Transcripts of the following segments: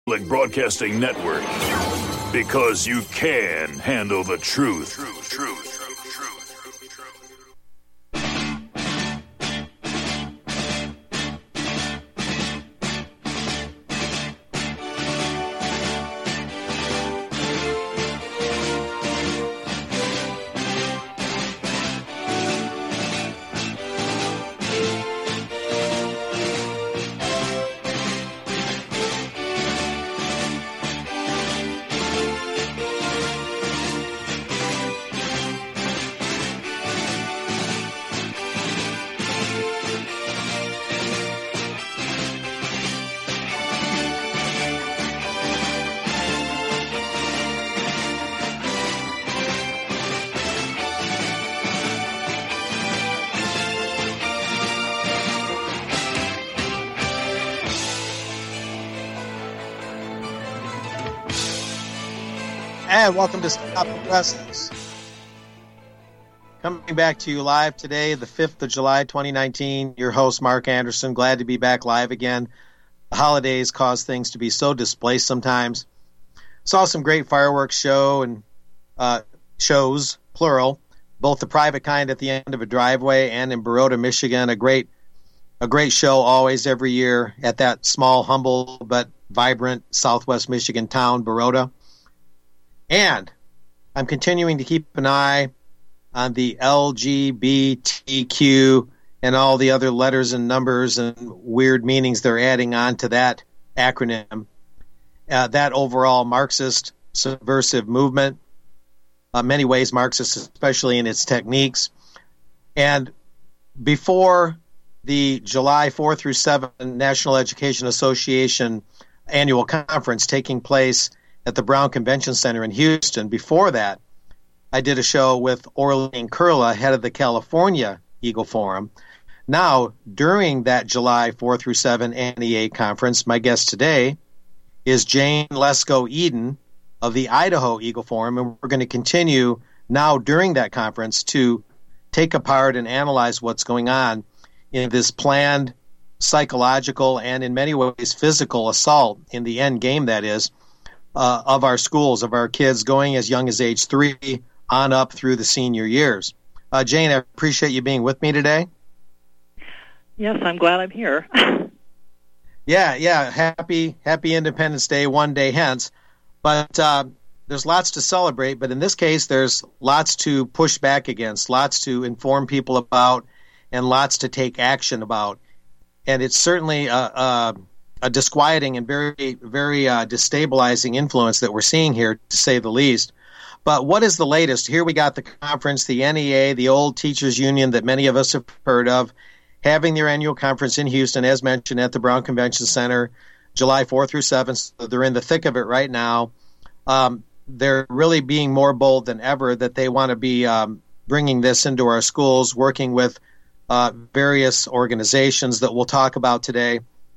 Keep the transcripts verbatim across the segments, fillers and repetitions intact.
Broadcasting Network, because you can handle the truth. Truth, truth. And welcome to Stop the Presses. Coming back to you live today, the fifth of July, twenty nineteen. Your host, Mark Anderson. Glad to be back live again. The holidays cause things to be so displaced sometimes. Saw some great fireworks show and uh, shows, plural, both the private kind at the end of a driveway and in Baroda, Michigan. A great, a great show always every year at that small, humble, but vibrant Southwest Michigan town, Baroda. And I'm continuing to keep an eye on the L G B T Q and all the other letters and numbers and weird meanings they're adding on to that acronym, uh, that overall Marxist subversive movement, uh, many ways Marxist, especially in its techniques. And before the July fourth through seventh National Education Association annual conference taking place at the Brown Convention Center in Houston. Before that, I did a show with Orlene Kurla, head of the California Eagle Forum. Now, during that July fourth through seventh N E A conference, my guest today is Jane Lesko-Eden of the Idaho Eagle Forum, and we're going to continue now during that conference to take apart and analyze what's going on in this planned psychological and in many ways physical assault in the end game, that is, Uh, of our schools, of our kids going as young as age three on up through the senior years. Uh, Jane, I appreciate you being with me today. Yes, I'm glad I'm here. yeah, yeah. Happy, happy Independence Day one day hence. But uh, there's lots to celebrate, but in this case, there's lots to push back against, lots to inform people about, and lots to take action about. And it's certainly a, a a disquieting and very, very uh, destabilizing influence that we're seeing here, to say the least. But what is the latest? Here we got the conference, the N E A, the old teachers union that many of us have heard of, having their annual conference in Houston, as mentioned, at the Brown Convention Center, July fourth through seventh. So they're in the thick of it right now. Um, they're really being more bold than ever that they want to be um, bringing this into our schools, working with uh, various organizations that we'll talk about today.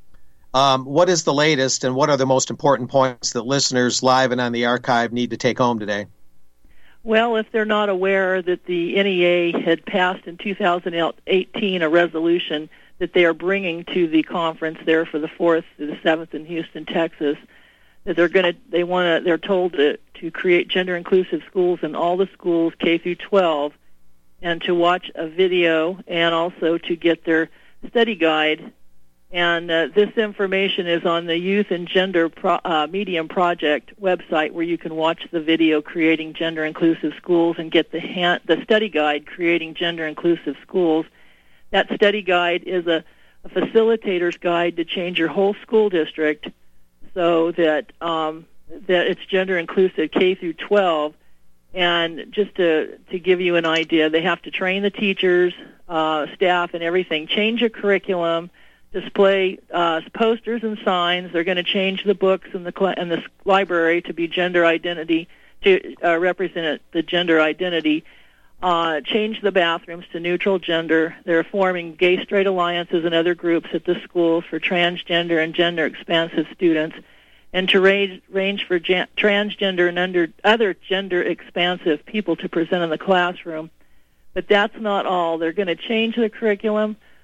Um, what is the latest, and what are the most important points that listeners live and on the archive need to take home today? Well, if they're not aware that the N E A had passed in two thousand eighteen a resolution that they are bringing to the conference there for the fourth to the seventh in Houston, Texas, that they're going to, they want to, they're told to, to create gender-inclusive schools in all the schools K through twelve, and to watch a video, and also to get their study guide. And uh, this information is on the Youth and Gender Pro, uh, Medium Project website, where you can watch the video Creating Gender-Inclusive Schools and get the, hand, the study guide Creating Gender-Inclusive Schools. That study guide is a, a facilitator's guide to change your whole school district so that um, that it's gender-inclusive K through twelve. And just to, to give you an idea, they have to train the teachers, uh, staff, and everything, change your curriculum, display uh, posters and signs. They're going to change the books in the cl- in the library to be gender identity, to uh, represent the gender identity. Uh, change the bathrooms to neutral gender. They're forming gay straight alliances and other groups at the schools for transgender and gender expansive students, and to range, range for gen- transgender and under, other gender expansive people to present in the classroom. But that's not all. They're going to change the curriculum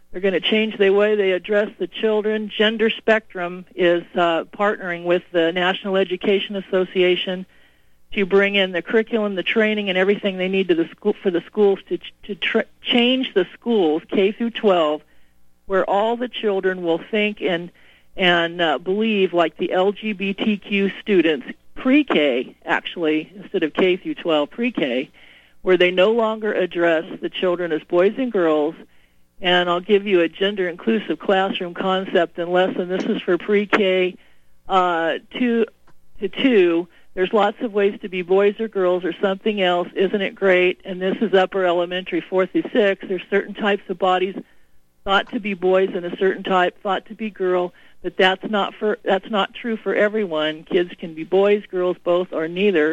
They're going to change the way they address the children. Gender Spectrum is uh, partnering with the National Education Association to bring in the curriculum, the training, and everything they need to the school for the schools to to tra- change the schools K through twelve, where all the children will think and and uh, believe like the L G B T Q students, pre-K actually instead of K through twelve, pre-K, where they no longer address the children as boys and girls. And I'll give you a gender-inclusive classroom concept and lesson. This is for pre-K uh, two to two. There's lots of ways to be boys or girls or something else. Isn't it great? And this is upper elementary, four through six. There's certain types of bodies thought to be boys and a certain type thought to be girl, but that's not for that's not true for everyone. Kids can be boys, girls, both, or neither.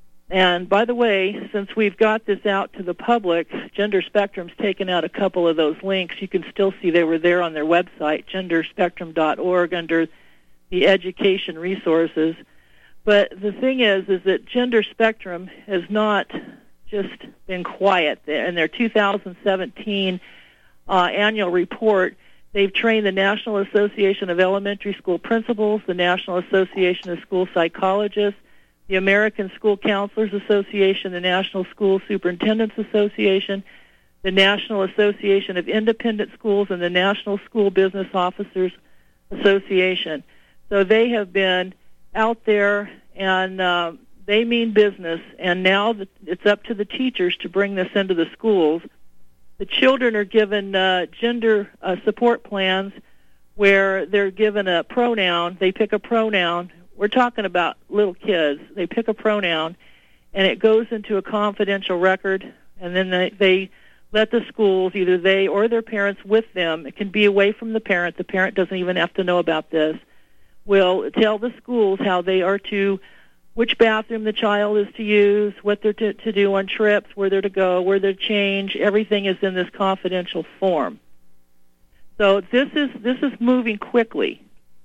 And by the way, since we've got this out to the public, Gender Spectrum's taken out a couple of those links. You can still see they were there on their website, gender spectrum dot org, under the education resources. But the thing is, is that Gender Spectrum has not just been quiet. In their two thousand seventeen uh, annual report, they've trained the National Association of Elementary School Principals, the National Association of School Psychologists, the American School Counselors Association, the National School Superintendents Association, the National Association of Independent Schools, and the National School Business Officers Association. So they have been out there, and uh, they mean business, and now it's up to the teachers to bring this into the schools. The children are given uh, gender uh, support plans where they're given a pronoun. They pick a pronoun. We're talking about little kids. They pick a pronoun, and it goes into a confidential record, and then they, they let the schools, either they or their parents with them, it can be away from the parent, the parent doesn't even have to know about this, will tell the schools how they are to, which bathroom the child is to use, what they're to, to do on trips, where they're to go, where they're to change. Everything is in this confidential form. So this is this is moving quickly.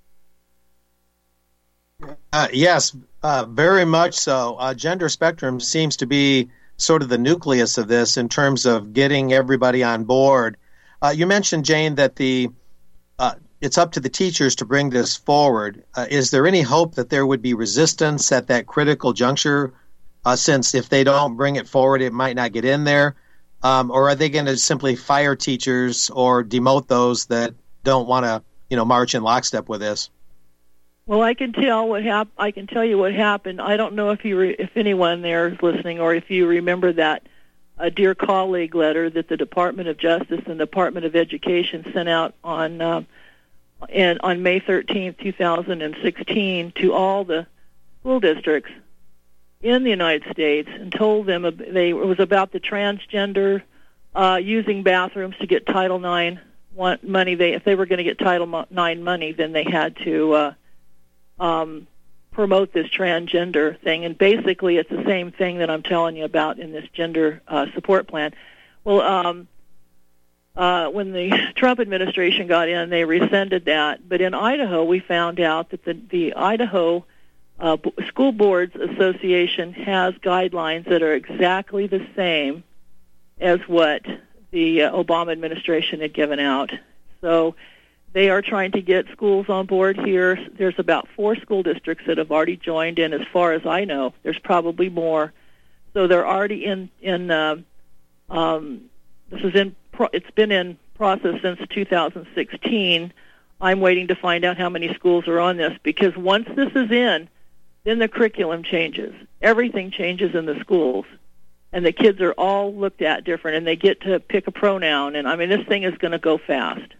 Uh, yes, uh, very much so. Uh, Gender Spectrum seems to be sort of the nucleus of this in terms of getting everybody on board. Uh, you mentioned, Jane, that the uh, it's up to the teachers to bring this forward. Uh, is there any hope that there would be resistance at that critical juncture, uh, since if they don't bring it forward, it might not get in there? Um, or are they going to simply fire teachers or demote those that don't want to, you know, march in lockstep with this? Well, I can tell what hap- I can tell you what happened. I don't know if you, re- if anyone there is listening, or if you remember that uh, dear colleague letter that the Department of Justice and the Department of Education sent out on uh, and on May thirteenth, two thousand sixteen, to all the school districts in the United States, and told them they it was about the transgender uh, using bathrooms to get Title nine money. They if they were going to get Title nine money, then they had to. Uh, Um, promote this transgender thing, and basically it's the same thing that I'm telling you about in this gender uh, support plan. Well, um, uh, when the Trump administration got in, they rescinded that. But in Idaho, we found out that the, the Idaho uh, B- School Boards Association has guidelines that are exactly the same as what the uh, Obama administration had given out. So they are trying to get schools on board here. There's about four school districts that have already joined in, as far as I know. There's probably more. So they're already in, in uh, um, this is in, pro- it's been in process since two thousand sixteen. I'm waiting to find out how many schools are on this, because once this is in, then the curriculum changes. Everything changes in the schools. And the kids are all looked at different, and they get to pick a pronoun. And, I mean, this thing is going to go fast.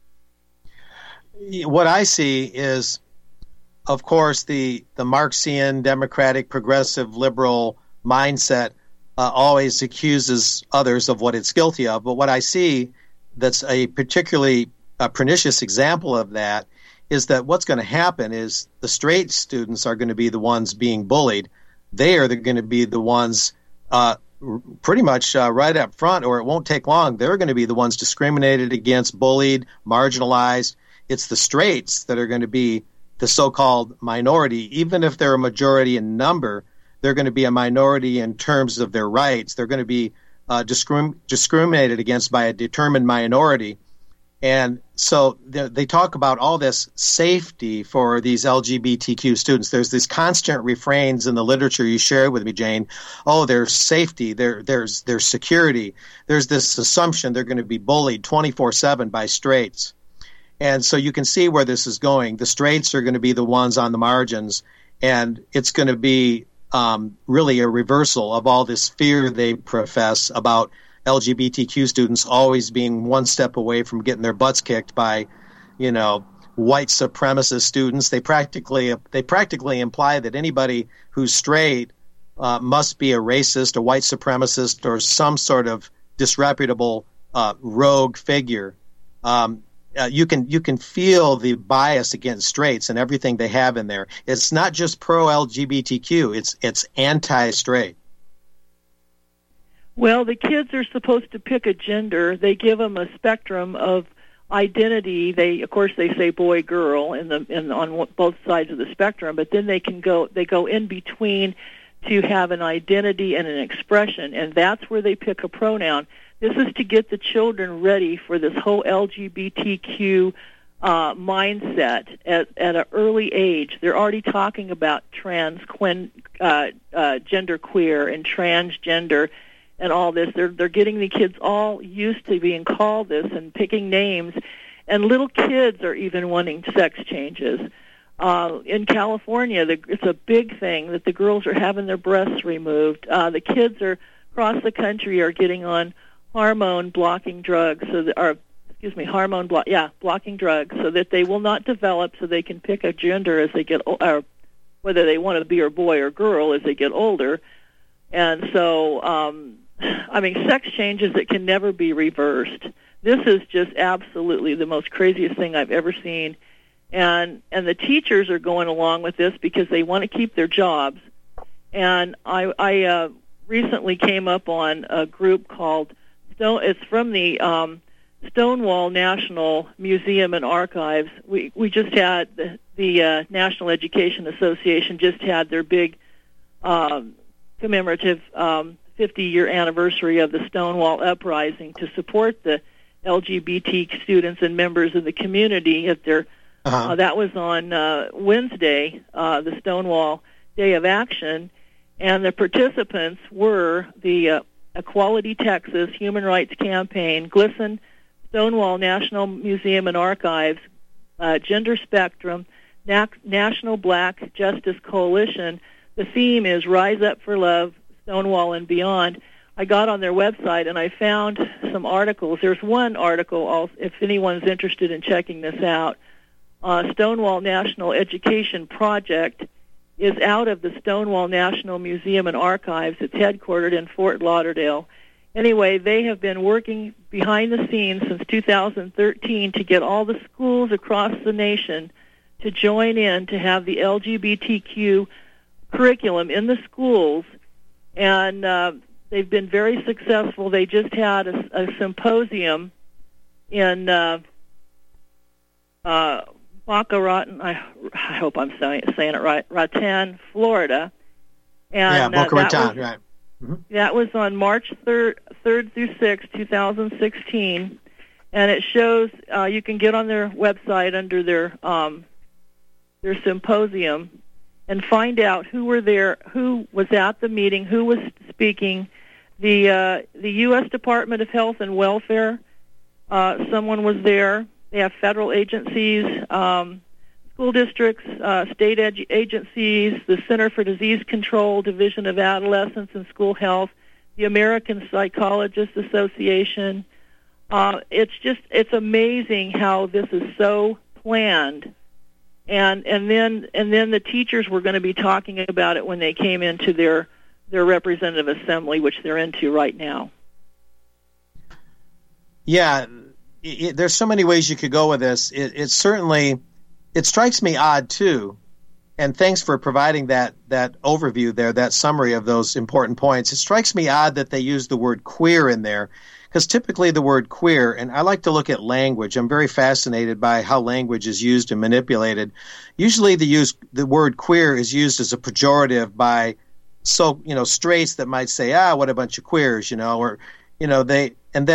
What I see is, of course, the, the Marxian, democratic, progressive, liberal mindset uh, always accuses others of what it's guilty of. But what I see that's a particularly uh, pernicious example of that is that what's going to happen is the straight students are going to be the ones being bullied. They are going to be the ones uh, pretty much uh, right up front, or it won't take long. They're going to be the ones discriminated against, bullied, marginalized. It's the straights that are going to be the so-called minority. Even if they're a majority in number, they're going to be a minority in terms of their rights. They're going to be uh, discrim- discriminated against by a determined minority. And so they, they talk about all this safety for these L G B T Q students. There's these constant refrains in the literature you shared with me, Jane. Oh, there's safety. There, there's there's security. There's this assumption they're going to be bullied twenty-four seven by straights. And so you can see where this is going. The straights are going to be the ones on the margins, and it's going to be um, really a reversal of all this fear they profess about L G B T Q students always being one step away from getting their butts kicked by, you know, white supremacist students. They practically they practically imply that anybody who's straight uh, must be a racist, a white supremacist, or some sort of disreputable uh, rogue figure. Um, uh, you can you can feel the bias against straights and everything they have in there. It's not just pro L G B T Q; it's it's anti-straight. Well, the kids are supposed to pick a gender. They give them a spectrum of identity. They, of course, they say boy, girl, in the in on both sides of the spectrum. But then they can go they go in between to have an identity and an expression, and that's where they pick a pronoun. This is to get the children ready for this whole L G B T Q uh, mindset at at an early age. They're already talking about trans, quen, uh, uh, gender queer, and transgender. And all this, they're they're getting the kids all used to being called this and picking names, and little kids are even wanting sex changes. Uh, in California, the, it's a big thing that the girls are having their breasts removed. Uh, the kids are across the country are getting on hormone blocking drugs, so that, or excuse me, hormone blo- yeah blocking drugs, so that they will not develop, so they can pick a gender as they get, or whether they want to be a boy or girl as they get older. And so. Um, I mean, sex changes that can never be reversed. This is just absolutely the most craziest thing I've ever seen. And and the teachers are going along with this because they want to keep their jobs. And I, I uh, recently came up on a group called, Stone, it's from the um, Stonewall National Museum and Archives. We, we just had, the, the uh, National Education Association just had their big um, commemorative um fifty-year anniversary of the Stonewall Uprising to support the L G B T students and members of the community. At their, uh-huh. uh, that was on uh, Wednesday, uh, the Stonewall Day of Action, and the participants were the uh, Equality Texas Human Rights Campaign, GLSEN, Stonewall National Museum and Archives, uh, Gender Spectrum, Na- National Black Justice Coalition. The theme is Rise Up for Love, Stonewall and Beyond. I got on their website and I found some articles. There's one article, also, if anyone's interested in checking this out. Uh, Stonewall National Education Project is out of the Stonewall National Museum and Archives. It's headquartered in Fort Lauderdale. Anyway, they have been working behind the scenes since two thousand thirteen to get all the schools across the nation to join in to have the L G B T Q curriculum in the schools. And uh, they've been very successful. They just had a, a symposium in uh, uh, Boca Raton, I, I hope I'm saying, saying it right, Raton, Florida. And, yeah, Boca uh, Raton, was, right. Mm-hmm. That was on March third, third through sixth, twenty sixteen. And it shows, uh, you can get on their website under their um, their symposium and find out who were there, who was at the meeting, who was speaking. The uh, the U S Department of Health and Welfare, uh, someone was there. They have federal agencies, um, school districts, uh, state edu- agencies, the Center for Disease Control, Division of Adolescence and School Health, the American Psychologists Association. Uh, it's just, it's amazing how this is so planned. And and then and then the teachers were going to be talking about it when they came into their their representative assembly, which they're into right now. Yeah, it, it, there's so many ways you could go with this. It, it certainly, it strikes me odd too. And thanks for providing that that overview there, that summary of those important points. It strikes me odd that they use the word queer in there, because typically the word queer, and I like to look at language. I'm very fascinated by how language is used and manipulated. Usually the use the word queer is used as a pejorative by so you know straights that might say, ah, what a bunch of queers, you know, or you know they and then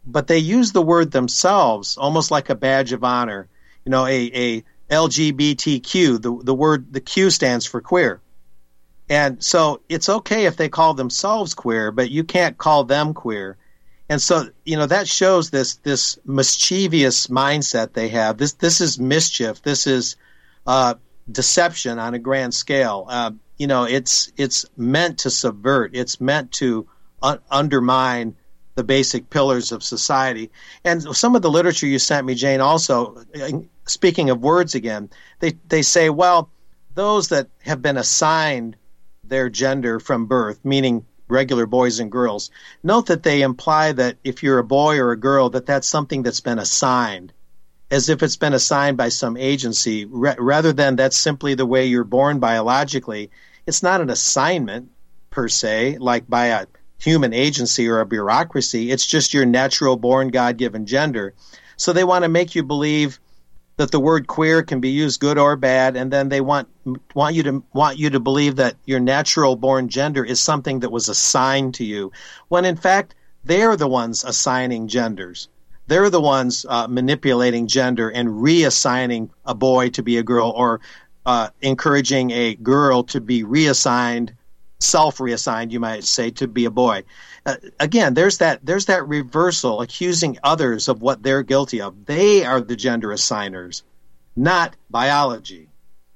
but they use the word themselves almost like a badge of honor. You know, a, a L G B T Q, the, the word, the Q stands for queer. And so it's okay if they call themselves queer, but you can't call them queer. And so, you know, that shows this this mischievous mindset they have. This this is mischief. This is uh, deception on a grand scale. Uh, you know, it's it's meant to subvert. It's meant to un- undermine the basic pillars of society. And some of the literature you sent me, Jane, also, speaking of words again, they, they say, well, those that have been assigned their gender from birth, meaning regular boys and girls, note that they imply that if you're a boy or a girl, that that's something that's been assigned, as if it's been assigned by some agency, ra- rather than that's simply the way you're born biologically. It's not an assignment, per se, like by a human agency or a bureaucracy. It's just your natural born God-given gender. So they want to make you believe that the word queer can be used good or bad, and then they want want you to want you to believe that your natural born gender is something that was assigned to you, when in fact they're the ones assigning genders. They're the ones uh, manipulating gender and reassigning a boy to be a girl, or uh, encouraging a girl to be reassigned, self-reassigned, you might say, to be a boy. Uh, again, there's that there's that reversal, accusing others of what they're guilty of. They are the gender assigners, not biology.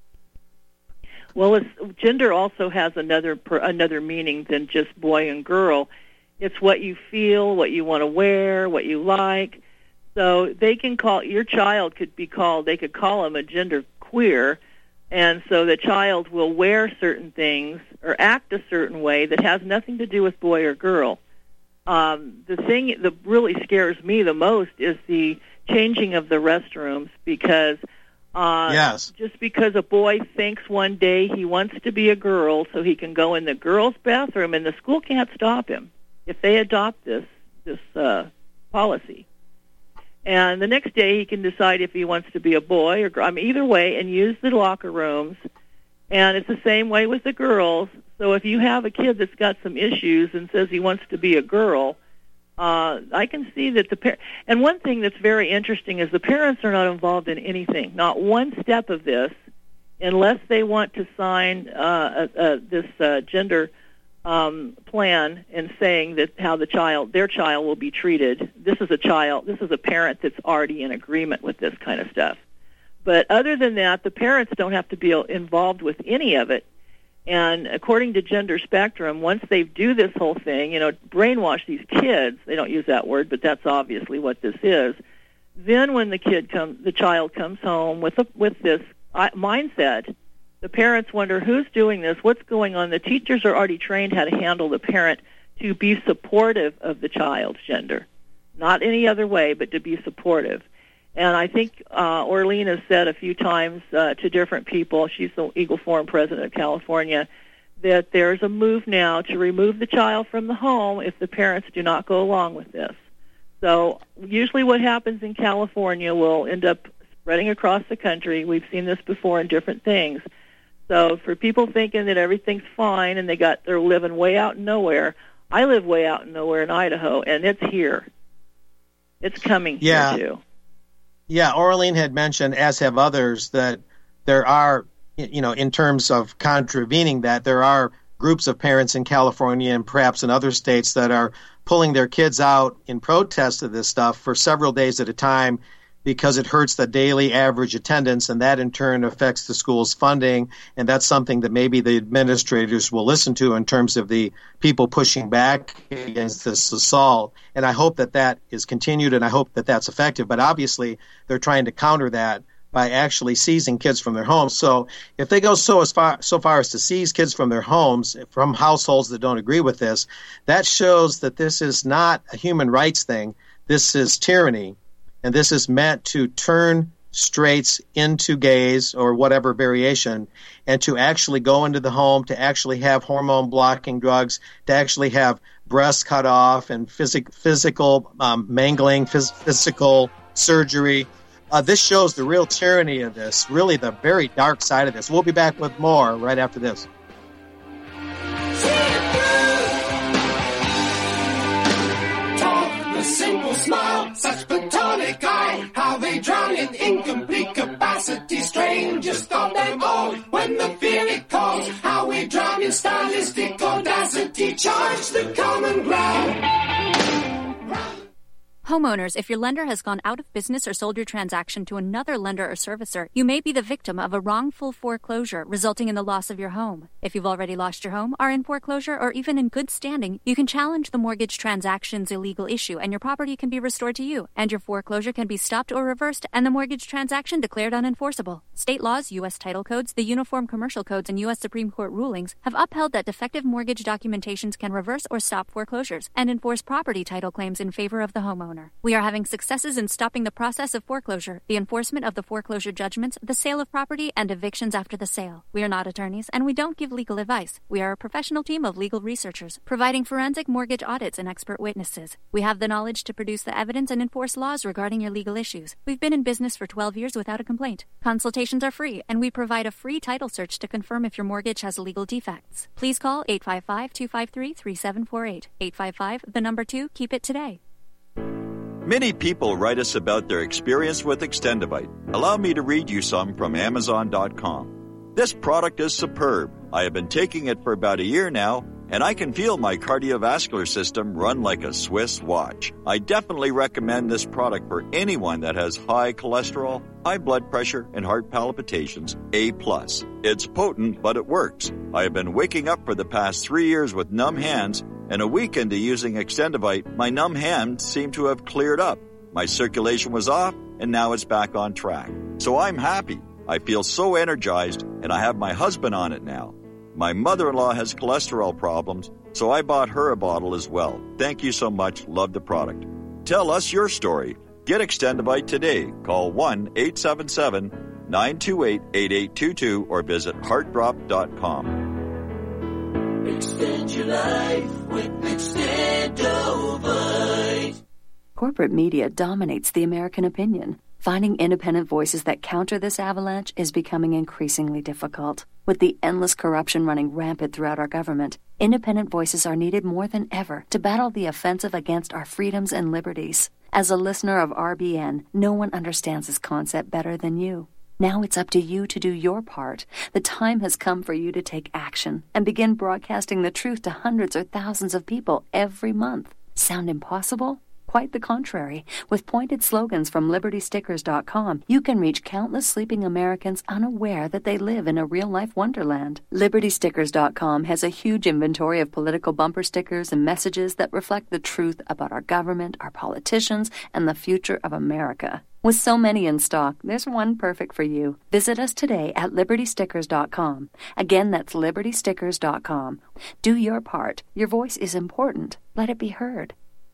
Well, it's, gender also has another another meaning than just boy and girl. It's what you feel, what you want to wear, what you like. So they can call, your child could be called, they could call him a gender queer, and so the child will wear certain things or act a certain way that has nothing to do with boy or girl. Um, the thing that really scares me the most is the changing of the restrooms, because uh, yes. just because a boy thinks one day he wants to be a girl so he can go in the girls' bathroom, and the school can't stop him if they adopt this this uh, policy. And the next day he can decide if he wants to be a boy or girl. I mean, either way, and use the locker rooms. And it's the same way with the girls. So if you have a kid that's got some issues and says he wants to be a girl, uh, I can see that the par- and one thing that's very interesting is the parents are not involved in anything, not one step of this, unless they want to sign uh, uh, uh, this uh, gender um, plan and saying that how the child, their child, will be treated. This is a child. This is a parent that's already in agreement with this kind of stuff. But other than that, the parents don't have to be involved with any of it. And according to Gender Spectrum, once they do this whole thing, you know, brainwash these kids, they don't use that word, but that's obviously what this is, then when the kid comes, the child comes home with a, with this mindset, the parents wonder, who's doing this? What's going on? The teachers are already trained how to handle the parent to be supportive of the child's gender. Not any other way, but to be supportive. And I think uh, Orleen has said a few times uh, to different people, she's the Eagle Forum president of California, that there's a move now to remove the child from the home if the parents do not go along with this. So usually what happens in California will end up spreading across the country. We've seen this before in different things. So for people thinking that everything's fine and they got they're living way out in nowhere, I live way out in nowhere in Idaho, and it's here. It's coming yeah. here too. Yeah, Orleen had mentioned, as have others, that there are, you know, in terms of contravening that, there are groups of parents in California and perhaps in other states that are pulling their kids out in protest of this stuff for several days at a time because it hurts the daily average attendance, and that in turn affects the school's funding. And that's something that maybe the administrators will listen to in terms of the people pushing back against this assault. And I hope that that is continued, and I hope that that's effective. But obviously, they're trying to counter that by actually seizing kids from their homes. So if they go so as far so far as to seize kids from their homes, from households that don't agree with this, that shows that this is not a human rights thing. This is tyranny. And this is meant to turn straights into gays or whatever variation, and to actually go into the home, to actually have hormone-blocking drugs, to actually have breasts cut off and phys- physical um, mangling, phys- physical surgery. Uh, this shows the real tyranny of this, really the very dark side of this. We'll be back with more right after this. Talk the simple smile. we drown in incomplete capacity, strangers stop them all when the fear calls. How we drown in stylistic audacity, charge the common ground. Homeowners, if your lender has gone out of business or sold your transaction to another lender or servicer, you may be the victim of a wrongful foreclosure resulting in the loss of your home. If you've already lost your home, are in foreclosure, or even in good standing, you can challenge the mortgage transaction's illegal issue and your property can be restored to you, and your foreclosure can be stopped or reversed and the mortgage transaction declared unenforceable. State laws, U S title codes, the Uniform Commercial Codes, and U S Supreme Court rulings have upheld that defective mortgage documentations can reverse or stop foreclosures and enforce property title claims in favor of the homeowner. We are having successes in stopping the process of foreclosure, the enforcement of the foreclosure judgments, the sale of property, and evictions after the sale. We are not attorneys, and we don't give legal advice. We are a professional team of legal researchers, providing forensic mortgage audits and expert witnesses. We have the knowledge to produce the evidence and enforce laws regarding your legal issues. We've been in business for twelve years without a complaint. Consultations are free, and we provide a free title search to confirm if your mortgage has legal defects. Please call eight five five, two five three, three seven four eight. eight five five, the number two, keep it today. Many people write us about their experience with Extendivite. Allow me to read you some from Amazon dot com. This product is superb. I have been taking it for about a year now, and I can feel my cardiovascular system run like a Swiss watch. I definitely recommend this product for anyone that has high cholesterol, high blood pressure, and heart palpitations, A plus. It's potent, but it works. I have been waking up for the past three years with numb hands, and a week into using Extendivite, my numb hands seem to have cleared up. My circulation was off, and now it's back on track. So I'm happy. I feel so energized, and I have my husband on it now. My mother-in-law has cholesterol problems, so I bought her a bottle as well. Thank you so much. Love the product. Tell us your story. Get Extendivite today. Call one eight seven seven, nine two eight, eight eight two two or visit heart drop dot com. Extend your life with Extendivite. Corporate media dominates the American opinion. Finding independent voices that counter this avalanche is becoming increasingly difficult. With the endless corruption running rampant throughout our government, independent voices are needed more than ever to battle the offensive against our freedoms and liberties. As a listener of R B N, no one understands this concept better than you. Now it's up to you to do your part. The time has come for you to take action and begin broadcasting the truth to hundreds or thousands of people every month. Sound impossible? Quite the contrary. With pointed slogans from Liberty Stickers dot com, you can reach countless sleeping Americans unaware that they live in a real-life wonderland. Liberty Stickers dot com has a huge inventory of political bumper stickers and messages that reflect the truth about our government, our politicians, and the future of America. With so many in stock, there's one perfect for you. Visit us today at Liberty Stickers dot com. Again, that's Liberty Stickers dot com. Do your part. Your voice is important. Let it be heard.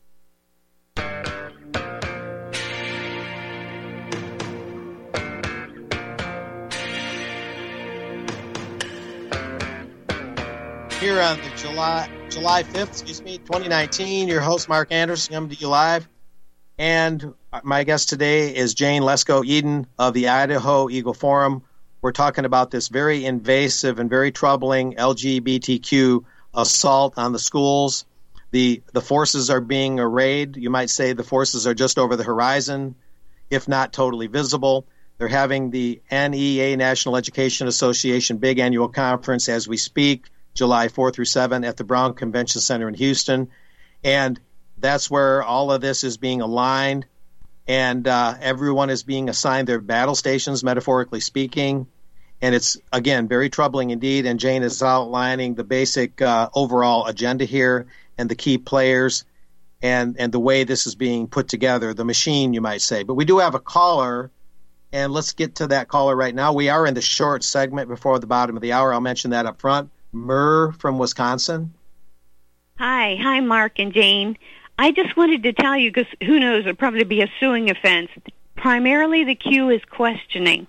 Here on the July July fifth, excuse me, twenty nineteen, your host Mark Anderson coming to you live. And my guest today is Jane Lesko-Eden of the Idaho Eagle Forum. We're talking about this very invasive and very troubling L G B T Q assault on the schools. The the forces are being arrayed. You might say the forces are just over the horizon, if not totally visible. They're having the N E A, National Education Association, big annual conference as we speak, July fourth through seventh at the Brown Convention Center in Houston. And that's where all of this is being aligned, and uh, everyone is being assigned their battle stations, metaphorically speaking. And it's, again, very troubling indeed. And Jane is outlining the basic uh, overall agenda here and the key players and, and the way this is being put together, the machine, you might say. But we do have a caller, and let's get to that caller right now. We are in the short segment before the bottom of the hour. I'll mention that up front. Murr from Wisconsin. Hi. Hi, Mark and Jane. I just wanted to tell you, because who knows, it'll probably be a suing offense. Primarily the Q is questioning.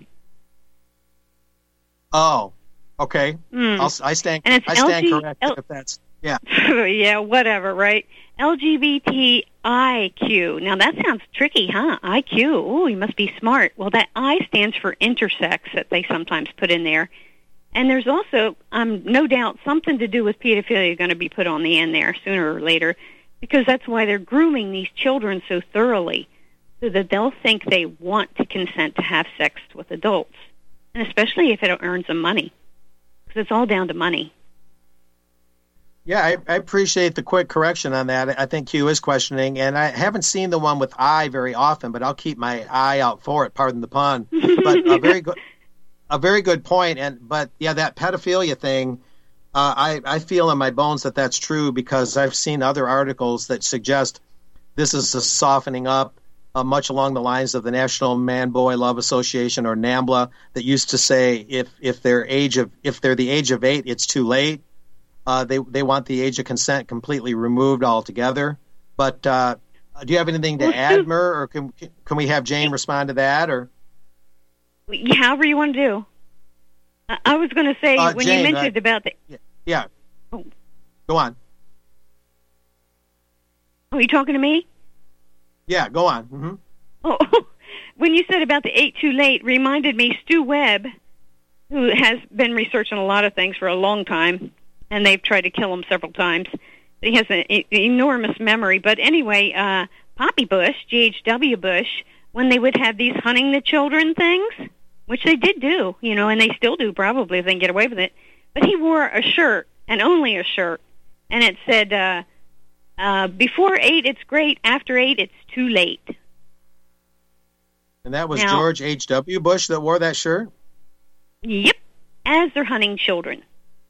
Oh, okay. Mm. I'll, I stand, and it's I stand L G, corrected L, if that's, yeah. yeah, whatever, right? L G B T I Q. Now, that sounds tricky, huh? I Q. Oh, you must be smart. Well, that I stands for intersex that they sometimes put in there. And there's also, um, no doubt, something to do with pedophilia going to be put on the end there sooner or later, because that's why they're grooming these children so thoroughly. so that they'll think they want to consent to have sex with adults, and especially if it earns them money, because it's all down to money. Yeah, I, I appreciate the quick correction on that. I think Q is questioning, and I haven't seen the one with I very often, but I'll keep my eye out for it. Pardon the pun. But a very good, a very good point. And but yeah, that pedophilia thing, uh, I I feel in my bones that that's true because I've seen other articles that suggest this is a softening up, uh, much along the lines of the National Man Boy Love Association, or NAMBLA, that used to say if if they're age of if they're the age of eight, it's too late. Uh, they they want the age of consent completely removed altogether. But uh, do you have anything to well, add, Mur, or can can we have Jane respond to that? Or however you want to do. I, I was going to say uh, when Jane, you mentioned uh, about the yeah, yeah. Oh. Go on. Are you talking to me? Yeah, go on. Mm-hmm. Oh, when you said about the eight too late, reminded me Stu Webb, who has been researching a lot of things for a long time. And they've tried to kill him several times. He has an e- enormous memory. But anyway, uh, Poppy Bush, G H W Bush, when they would have these hunting the children things, which they did do, you know, and they still do probably if they can get away with it. But he wore a shirt, and only a shirt, and it said, uh, uh, before eight, it's great. After eight, it's too late. And that was now, George H W Bush that wore that shirt? Yep, as they're hunting children.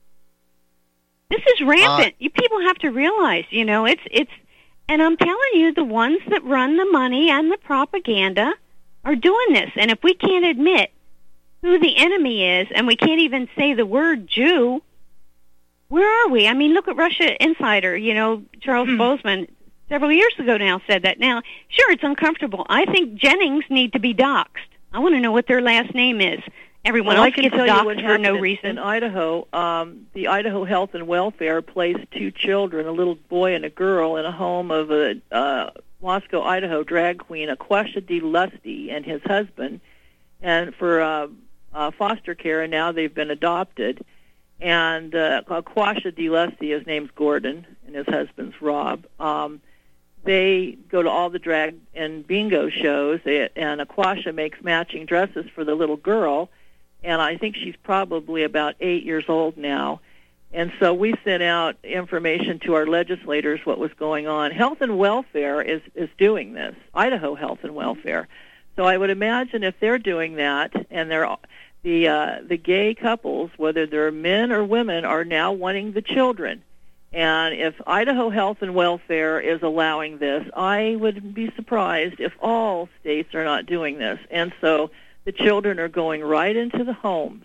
This is rampant. Uh, you people have to realize, you know, it's it's, and I'm telling you, the ones that run the money and the propaganda are doing this. And if we can't admit who the enemy is, and we can't even say the word Jew, where are we? I mean, look at Russia Insider. You know, Charles mm. Bozeman several years ago now said that. Now, sure, it's uncomfortable. I think Jennings need to be doxxed. I want to know what their last name is. Everyone well, else I can gets tell you what doxxed for no in, reason. In Idaho, um, the Idaho Health and Welfare placed two children, a little boy and a girl, in a home of a uh, Moscow, Idaho drag queen, Aquasha D. Lusty, and his husband, and for uh, uh, foster care, and now they've been adopted. And uh, Aquasha D. Lusty, his name's Gordon, and his husband's Rob. Um, they go to all the drag and bingo shows, they, and Aquasha makes matching dresses for the little girl. And I think she's probably about eight years old now. And so we sent out information to our legislators what was going on. Health and Welfare is, is doing this, Idaho Health and Welfare. So I would imagine if they're doing that, and they're, the uh, the gay couples, whether they're men or women, are now wanting the children. And if Idaho Health and Welfare is allowing this, I would be surprised if all states are not doing this. And so the children are going right into the homes.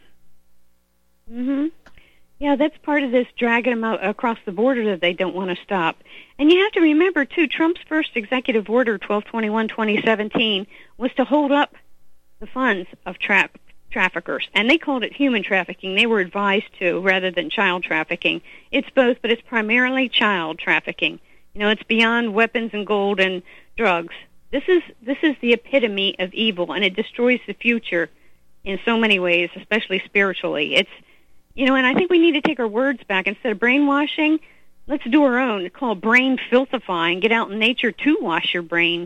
Mm-hmm. Yeah, that's part of this dragging them out across the border that they don't want to stop. And you have to remember, too, Trump's first executive order, twelve twenty-one twenty seventeen, was to hold up the funds of tra- traffickers. And they called it human trafficking. They were advised to, rather than child trafficking. It's both, but it's primarily child trafficking. You know, it's beyond weapons and gold and drugs. This is this is the epitome of evil, and it destroys the future in so many ways, especially spiritually. It's, you know, and I think we need to take our words back. Instead of brainwashing, let's do our own. It's called brain filthifying. Get out in nature to wash your brain.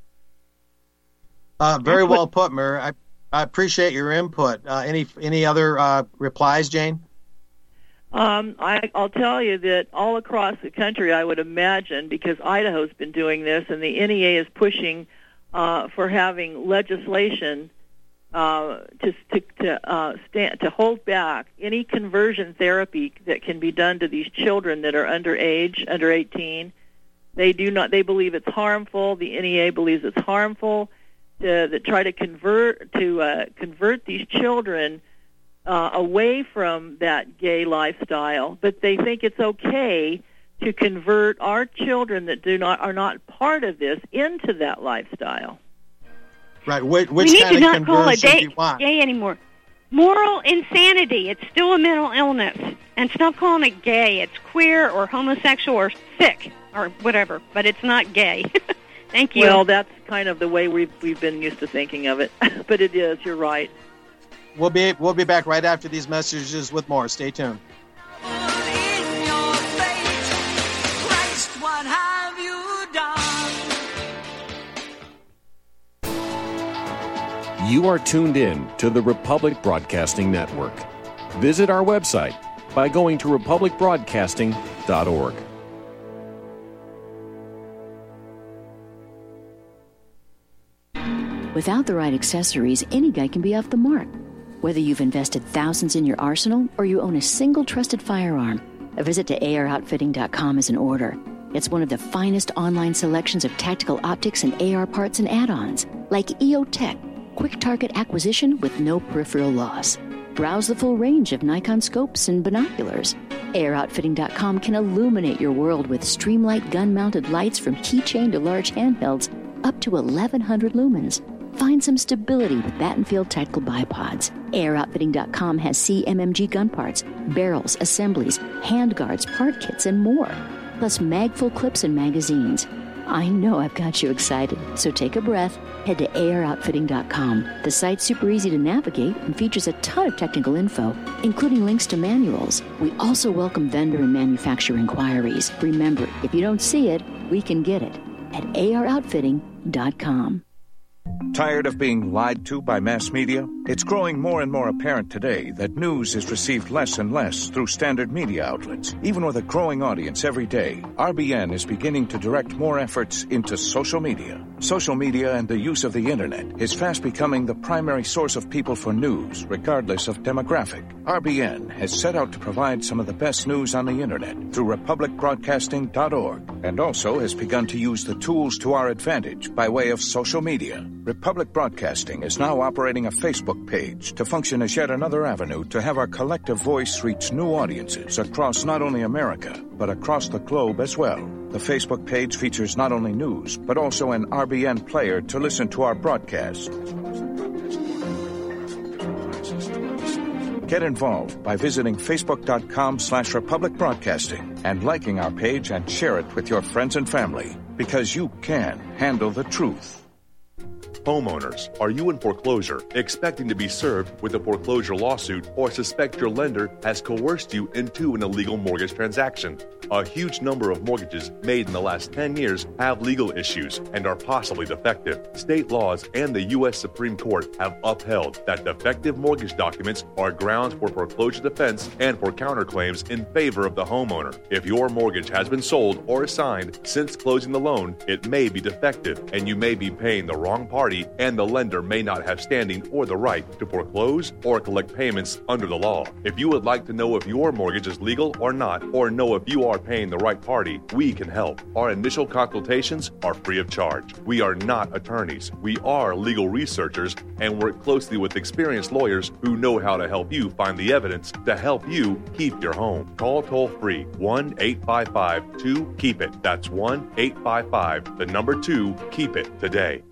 Uh, very That's well what, put, Mur. I, I appreciate your input. Uh, any any other uh, replies, Jane? Um, I, I'll tell you that all across the country, I would imagine, because Idaho's been doing this, and the N E A is pushing uh, for having legislation uh, to to to, uh, stand, to hold back any conversion therapy that can be done to these children that are underage, under eighteen. They do not. They believe it's harmful. The N E A believes it's harmful to, to try to convert to uh, convert these children Uh, away from that gay lifestyle, but they think it's okay to convert our children that do not are not part of this into that lifestyle. Right. Which, which we need kind to not of call it conversion do gay, you want? gay anymore. Moral insanity. It's still a mental illness, and stop calling it gay. It's queer or homosexual or sick or whatever, but it's not gay. Thank you. Well, that's kind of the way we've we've been used to thinking of it, but it is. You're right. We'll be we'll be back right after these messages with more. Stay tuned. You are tuned in to the Republic Broadcasting Network. Visit our website by going to republic broadcasting dot org. Without the right accessories, any guy can be off the mark. Whether you've invested thousands in your arsenal or you own a single trusted firearm, a visit to A R outfitting dot com is in order. It's one of the finest online selections of tactical optics and A R parts and add-ons, like E O Tech, quick target acquisition with no peripheral loss. Browse the full range of Nikon scopes and binoculars. A R outfitting dot com can illuminate your world with Streamlight gun-mounted lights from keychain to large handhelds up to eleven hundred lumens. Find some stability with Battenfield Tactical Bipods. A R outfitting dot com has C M M G gun parts, barrels, assemblies, handguards, part kits, and more. Plus mag-full clips and magazines. I know I've got you excited, so take a breath. Head to A R outfitting dot com. The site's super easy to navigate and features a ton of technical info, including links to manuals. We also welcome vendor and manufacturer inquiries. Remember, if you don't see it, we can get it at A R outfitting dot com. Tired of being lied to by mass media? It's growing more and more apparent today that news is received less and less through standard media outlets. Even with a growing audience every day, R B N is beginning to direct more efforts into social media. Social media and the use of the internet is fast becoming the primary source of people for news, regardless of demographic. R B N has set out to provide some of the best news on the internet through republic broadcasting dot org, and also has begun to use the tools to our advantage by way of social media. Republic Broadcasting is now operating a Facebook page to function as yet another avenue to have our collective voice reach new audiences across not only America, but across the globe as well. The Facebook page features not only news, but also an R B N player to listen to our broadcasts. Get involved by visiting facebook.com slash Republic Broadcasting and liking our page and share it with your friends and family, because you can handle the truth. Homeowners, are you in foreclosure, expecting to be served with a foreclosure lawsuit, or suspect your lender has coerced you into an illegal mortgage transaction? A huge number of mortgages made in the last ten years have legal issues and are possibly defective. State laws and the U S Supreme Court have upheld that defective mortgage documents are grounds for foreclosure defense and for counterclaims in favor of the homeowner. If your mortgage has been sold or assigned since closing the loan, it may be defective and you may be paying the wrong party, and the lender may not have standing or the right to foreclose or collect payments under the law. If you would like to know if your mortgage is legal or not, or know if you are paying the right party, we can help. Our initial consultations are free of charge. We are not attorneys. We are legal researchers and work closely with experienced lawyers who know how to help you find the evidence to help you keep your home. Call toll-free one eight five five two keep it. That's one eight five five, the number two, keep it today.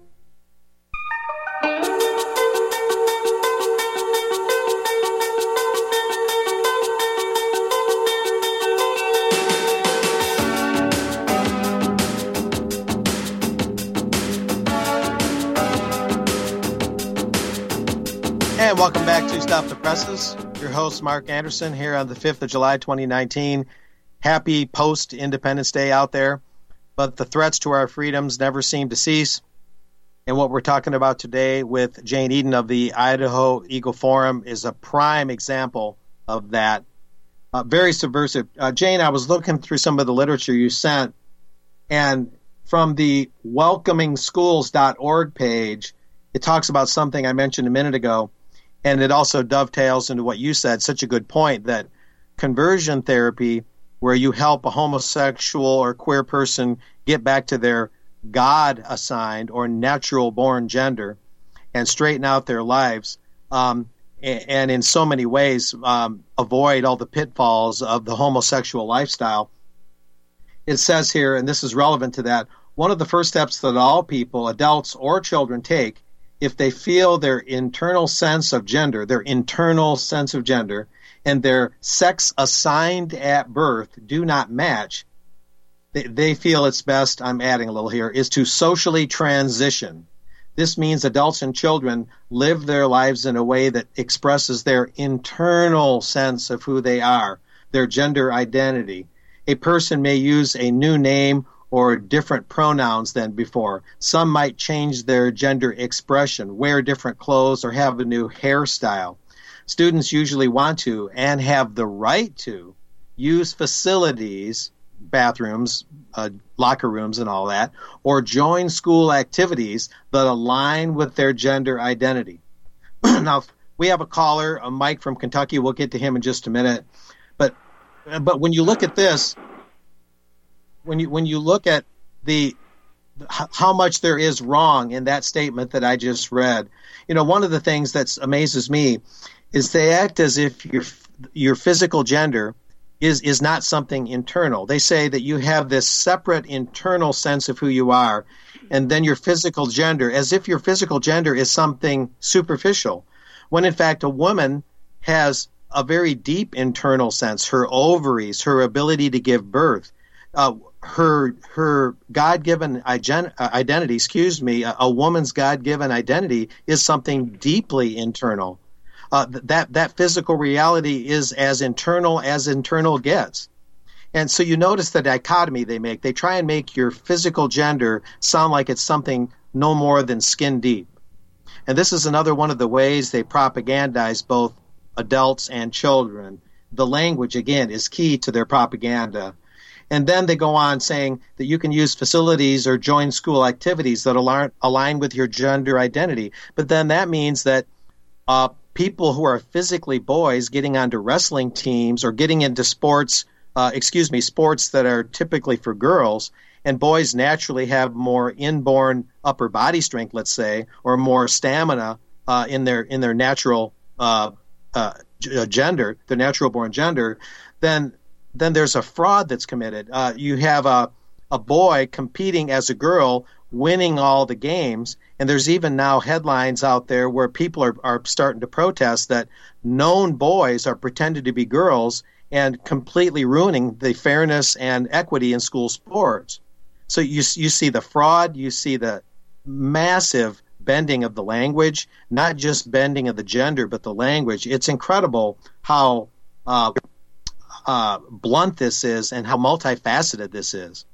And welcome back to Stop the Presses. Your host, Mark Anderson, here on the fifth of July, twenty nineteen. Happy post-Independence Day out there. But the threats to our freedoms never seem to cease. And what we're talking about today with Jane Eden of the Idaho Eagle Forum is a prime example of that. Uh, very subversive. Uh, Jane, I was looking through some of the literature you sent, and from the welcoming schools dot org page, it talks about something I mentioned a minute ago. And it also dovetails into what you said, such a good point, that conversion therapy, where you help a homosexual or queer person get back to their God-assigned or natural-born gender and straighten out their lives, um, and, and in so many ways um, avoid all the pitfalls of the homosexual lifestyle. It says here, and this is relevant to that, one of the first steps that all people, adults or children, take if they feel their internal sense of gender, their internal sense of gender, and their sex assigned at birth do not match, they, they feel it's best, I'm adding a little here, is to socially transition. This means adults and children live their lives in a way that expresses their internal sense of who they are, their gender identity. A person may use a new name or different pronouns than before. Some might change their gender expression, wear different clothes, or have a new hairstyle. Students usually want to and have the right to use facilities, bathrooms, uh, locker rooms, and all that, or join school activities that align with their gender identity. Now, we have a caller, a Mike from Kentucky. We'll get to him in just a minute. But but when you look at this, when you when you look at the how much there is wrong in that statement that I just read, you know, one of the things that amazes me is they act as if your your physical gender is is not something internal. They say that you have this separate internal sense of who you are, and then your physical gender, as if your physical gender is something superficial, when in fact a woman has a very deep internal sense, her ovaries, her ability to give birth, uh, her her God-given igen- uh, identity, excuse me, a, a woman's God-given identity is something deeply internal. Uh, that that physical reality is as internal as internal gets. And so you notice the dichotomy they make. They try and make your physical gender sound like it's something no more than skin deep. And this is another one of the ways they propagandize both adults and children. The language, again, is key to their propaganda. And then they go on saying that you can use facilities or join school activities that align, align with your gender identity. But then that means that uh, people who are physically boys getting onto wrestling teams or getting into sports, uh, excuse me, sports that are typically for girls, and boys naturally have more inborn upper body strength, let's say, or more stamina uh, in their in their natural uh, uh, gender, their natural born gender, then then there's a fraud that's committed. Uh, you have a a boy competing as a girl, winning all the games, and there's even now headlines out there where people are, are starting to protest that known boys are pretended to be girls and completely ruining the fairness and equity in school sports. So you you see the fraud, you see the massive bending of the language, not just bending of the gender, but the language. It's incredible how uh, uh, blunt this is and how multifaceted this is.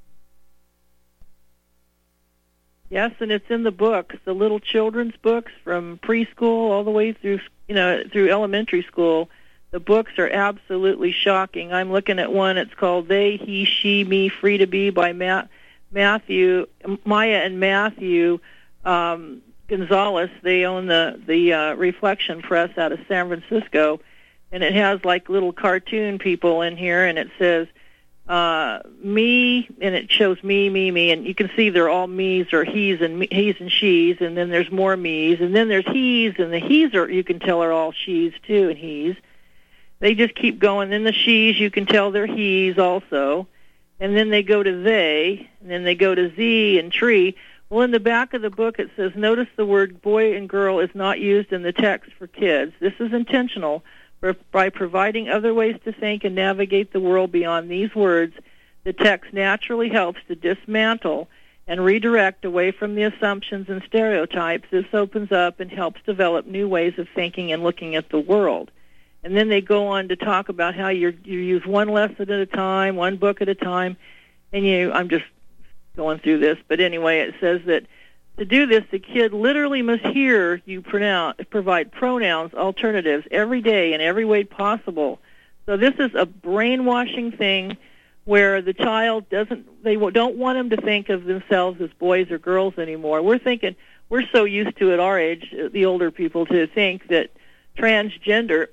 Yes, and it's in the books, the little children's books from preschool all the way through, you know, through elementary school. The books are absolutely shocking. I'm looking at one. It's called They, He, She, Me, Free to Be by Matt, Matthew, Maya and Matthew um, Gonzalez. They own the, the uh, Reflection Press out of San Francisco, and it has like little cartoon people in here, and it says, Uh, me, and it shows me, me, me, and you can see they're all me's or he's and me, he's and she's, and then there's more me's, and then there's he's, and the he's are, you can tell are all she's too, and he's. They just keep going. Then the she's, you can tell they're he's also, and then they go to they, and then they go to Z and tree. Well, in the back of the book it says, notice the word boy and girl is not used in the text for kids. This is intentional. By providing other ways to think and navigate the world beyond these words, the text naturally helps to dismantle and redirect away from the assumptions and stereotypes. This opens up and helps develop new ways of thinking and looking at the world. And then they go on to talk about how you're, you use one lesson at a time, one book at a time, and you, I'm just going through this, but anyway, it says that to do this, the kid literally must hear you pronounce, provide pronouns, alternatives every day in every way possible. So this is a brainwashing thing where the child doesn't, they don't want them to think of themselves as boys or girls anymore. We're thinking, we're so used to at our age, the older people, to think that transgender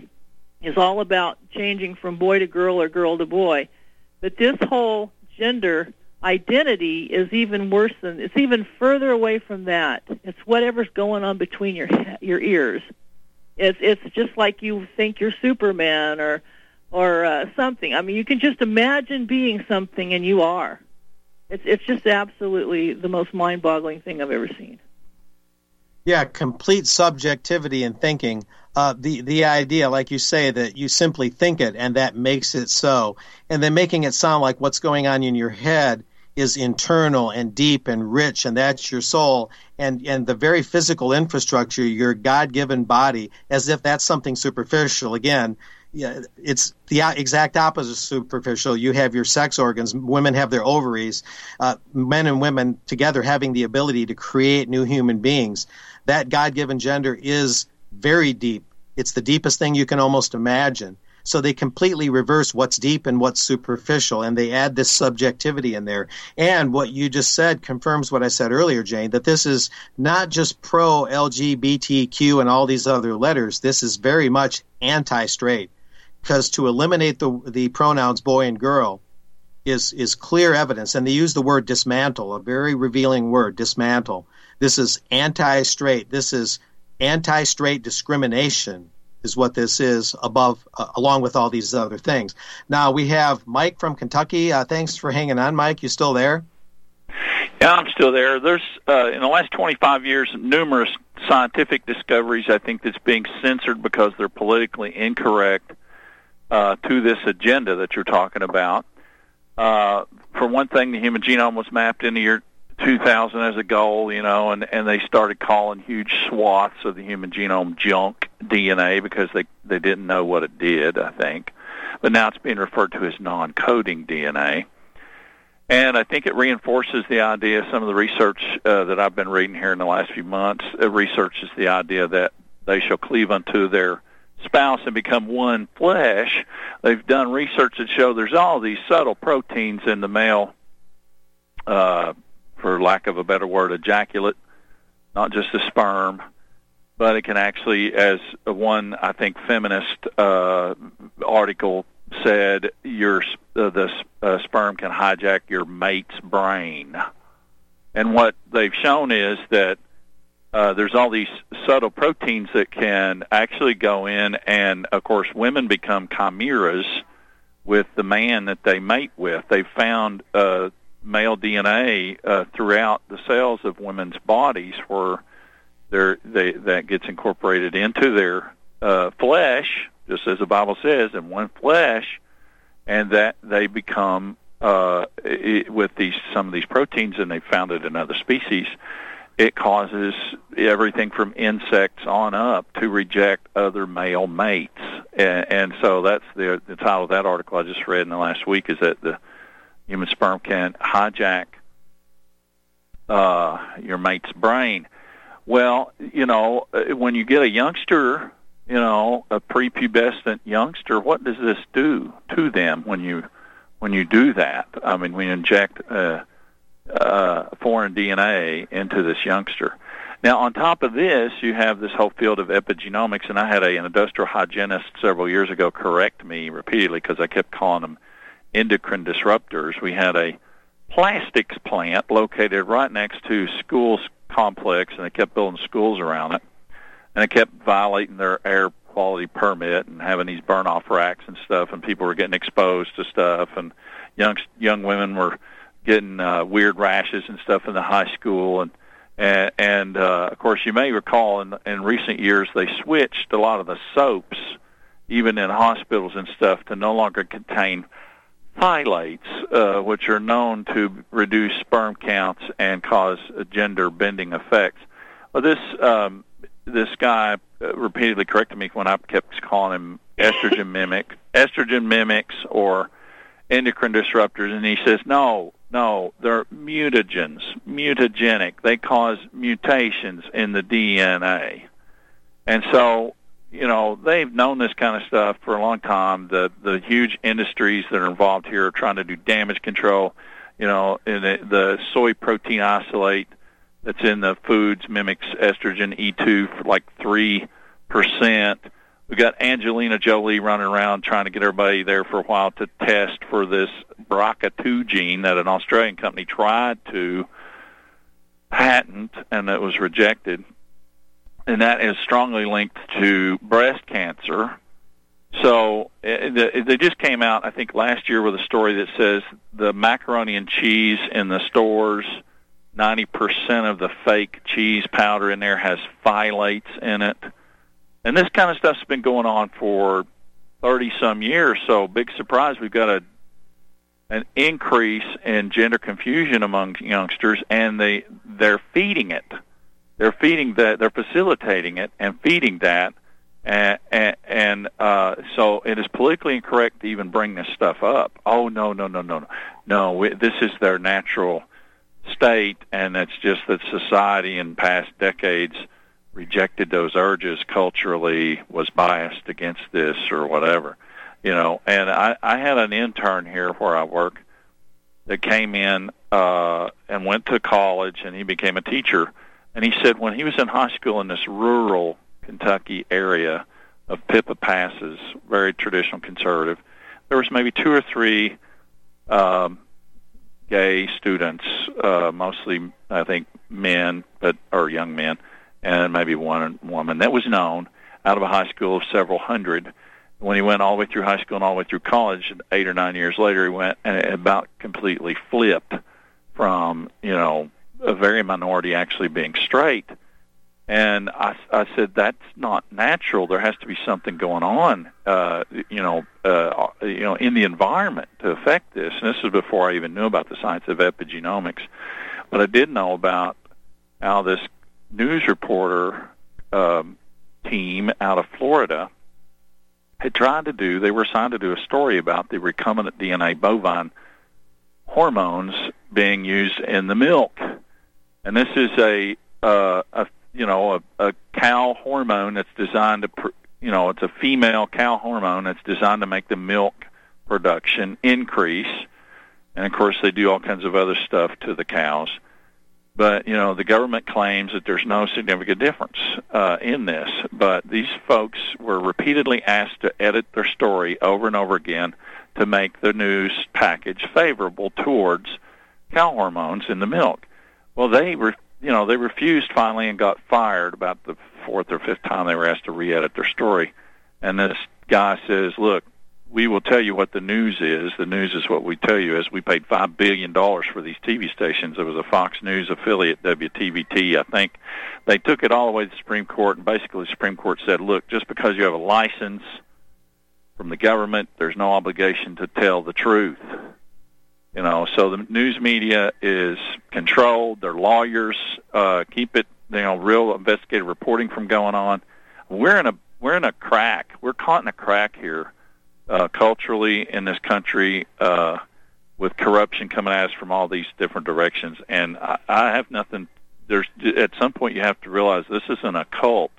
is all about changing from boy to girl or girl to boy. But this whole gender identity is even worse than, it's even further away from that. It's whatever's going on between your your ears. It's it's just like you think you're Superman or or uh, something. I mean, you can just imagine being something, and you are. It's it's just absolutely the most mind-boggling thing I've ever seen. Yeah, complete subjectivity in thinking. Uh, the the idea, like you say, that you simply think it, and that makes it so, and then making it sound like what's going on in your head is internal and deep and rich, and that's your soul, and, and the very physical infrastructure, your God-given body, as if that's something superficial. Again, yeah, it's the exact opposite of superficial. You have your sex organs. Women have their ovaries. Uh, men and women together having the ability to create new human beings. That God-given gender is very deep. It's the deepest thing you can almost imagine. So they completely reverse what's deep and what's superficial, and they add this subjectivity in there. And what you just said confirms what I said earlier, Jane, that this is not just pro-L G B T Q and all these other letters. This is very much anti-straight, because to eliminate the the pronouns boy and girl is is clear evidence. And they use the word dismantle, a very revealing word, dismantle. This is anti-straight. This is anti-straight discrimination is what this is, above, uh, along with all these other things. Now, we have Mike from Kentucky. Uh, thanks for hanging on, Mike. You still there? Yeah, I'm still there. There's, uh, in the last twenty-five years, numerous scientific discoveries, I think, that's being censored because they're politically incorrect uh, to this agenda that you're talking about. Uh, for one thing, the human genome was mapped in the year two thousand as a goal, you know, and, and they started calling huge swaths of the human genome junk D N A because they, they didn't know what it did, I think. But now it's being referred to as non-coding D N A. And I think it reinforces the idea, some of the research uh, that I've been reading here in the last few months, it researches the idea that they shall cleave unto their spouse and become one flesh. They've done research that show there's all these subtle proteins in the male uh for lack of a better word, ejaculate, not just the sperm, but it can actually, as one, I think, feminist uh, article said, your uh, the uh, sperm can hijack your mate's brain. And what they've shown is that uh, there's all these subtle proteins that can actually go in, and, of course, women become chimeras with the man that they mate with. They've found uh, male D N A uh, throughout the cells of women's bodies where they're, they, that gets incorporated into their uh, flesh, just as the Bible says, in one flesh, and that they become, uh, it, with these some of these proteins, and they found it in other species, it causes everything from insects on up to reject other male mates. And, and so that's the, the title of that article I just read in the last week, is that the human sperm can hijack uh, your mate's brain. Well, you know, when you get a youngster, you know, a prepubescent youngster, what does this do to them when you when you do that? I mean, we inject uh, uh, foreign D N A into this youngster. Now, on top of this, you have this whole field of epigenomics, and I had a, an industrial hygienist several years ago correct me repeatedly because I kept calling them endocrine disruptors. We had a plastics plant located right next to schools complex, and they kept building schools around it, and they kept violating their air quality permit and having these burn-off racks and stuff, and people were getting exposed to stuff, and young young women were getting uh, weird rashes and stuff in the high school, and and, and uh, of course you may recall in, in recent years they switched a lot of the soaps, even in hospitals and stuff, to no longer contain phthalates, uh, which are known to reduce sperm counts and cause gender-bending effects. Well, this um, this guy uh, repeatedly corrected me when I kept calling him estrogen mimic, estrogen mimics, or endocrine disruptors, and he says, no, no, they're mutagens, mutagenic. They cause mutations in the D N A. And so, you know, they've known this kind of stuff for a long time. The the huge industries that are involved here are trying to do damage control. You know, in the, the soy protein isolate that's in the foods mimics estrogen E two for like three percent. We got Angelina Jolie running around trying to get everybody there for a while to test for this B R C A two gene that an Australian company tried to patent, and it was rejected. And that is strongly linked to breast cancer. So it, they just came out, I think, last year with a story that says the macaroni and cheese in the stores, ninety percent of the fake cheese powder in there has phthalates in it. And this kind of stuff's been going on for thirty-some years, so big surprise, we've got a an increase in gender confusion among youngsters, and they, they're feeding it. They're feeding that, they're facilitating it and feeding that And, and, and uh, so it is politically incorrect to even bring this stuff up. Oh, no, no, no, no, no. No, we, this is their natural state, and it's just that society in past decades rejected those urges culturally, was biased against this or whatever. You know, and I, I had an intern here where I work that came in uh, and went to college, and he became a teacher. And he said when he was in high school in this rural Kentucky area of Pippa Passes, very traditional conservative, there was maybe two or three um, gay students, uh, mostly I think men, but or young men, and maybe one woman. That was known out of a high school of several hundred. When he went all the way through high school and all the way through college, eight or nine years later, he went and it about completely flipped from, you know, a very minority actually being straight. And I, I said, that's not natural. There has to be something going on, uh, you know, uh, you know, in the environment to affect this. And this is before I even knew about the science of epigenomics. But I did know about how this news reporter um, team out of Florida had tried to do, they were assigned to do a story about the recombinant D N A bovine hormones being used in the milk. And this is a, uh, a you know, a, a cow hormone that's designed to, pr- you know, it's a female cow hormone that's designed to make the milk production increase. And, of course, they do all kinds of other stuff to the cows. But, you know, the government claims that there's no significant difference uh, in this. But these folks were repeatedly asked to edit their story over and over again to make the news package favorable towards cow hormones in the milk. Well, they re- you know, they refused finally and got fired about the fourth or fifth time they were asked to re-edit their story. And this guy says, look, we will tell you what the news is. The news is what we tell you is we paid five billion dollars for these T V stations. It was a Fox News affiliate, W T V T, I think. They took it all the way to the Supreme Court, and basically the Supreme Court said, look, just because you have a license from the government, there's no obligation to tell the truth. You know, so the news media is controlled. Their lawyers uh, keep it, you know, real investigative reporting from going on. We're in a we're in a crack. We're caught in a crack here uh, culturally in this country uh, with corruption coming at us from all these different directions. And I, I have nothing. There's at some point you have to realize this isn't a cult.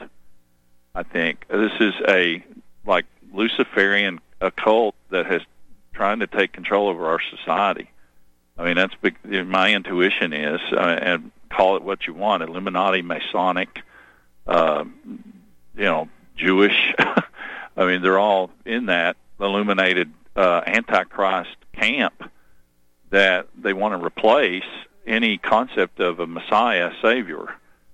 I think this is a like Luciferian occult that has trying to take control over our society. I mean, that's big, my intuition is, uh, and call it what you want, Illuminati, Masonic, uh, you know, Jewish. I mean, they're all in that illuminated uh, Antichrist camp that they want to replace any concept of a Messiah, Savior.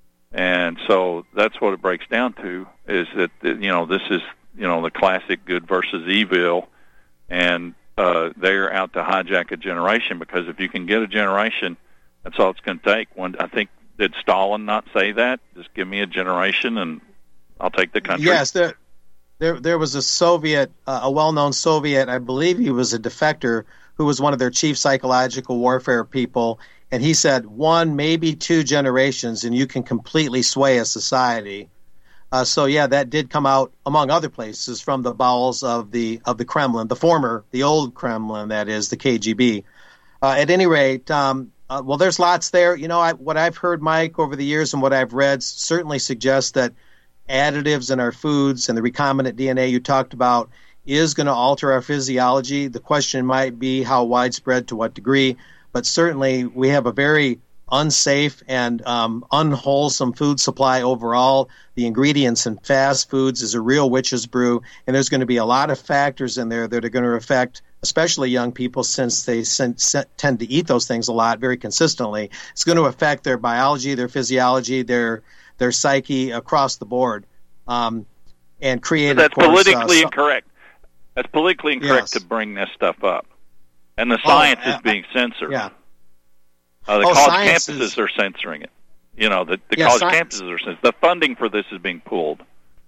And so that's what it breaks down to, is that, you know, this is, you know, the classic good versus evil, and Uh, they're out to hijack a generation, because if you can get a generation, that's all it's going to take. One, I think, did Stalin not say that? Just give me a generation and I'll take the country. Yes, there, there, there was a Soviet, uh, a well-known Soviet, I believe he was a defector, who was one of their chief psychological warfare people, and he said one, maybe two generations, and you can completely sway a society. Uh, so yeah, that did come out, among other places, from the bowels of the of the Kremlin, the former, the old Kremlin, that is, the K G B. Uh, at any rate, um, uh, well, there's lots there. You know, I, what I've heard, Mike, over the years, and what I've read certainly suggests that additives in our foods and the recombinant D N A you talked about is going to alter our physiology. The question might be how widespread, to what degree, but certainly we have a very unsafe and um, unwholesome food supply overall. The ingredients in fast foods is a real witch's brew, and there's going to be a lot of factors in there that are going to affect especially young people, since they sen- sen- tend to eat those things a lot very consistently. It's going to affect their biology, their physiology, their their psyche across the board, um, and create. That's of course, politically uh, incorrect. That's politically incorrect Yes. to bring this stuff up, and the science oh, uh, is being censored. Yeah. Uh, the Oh, college science campuses is- are censoring it. You know, the, the Yeah, college science- campuses are censoring. The funding for this is being pulled.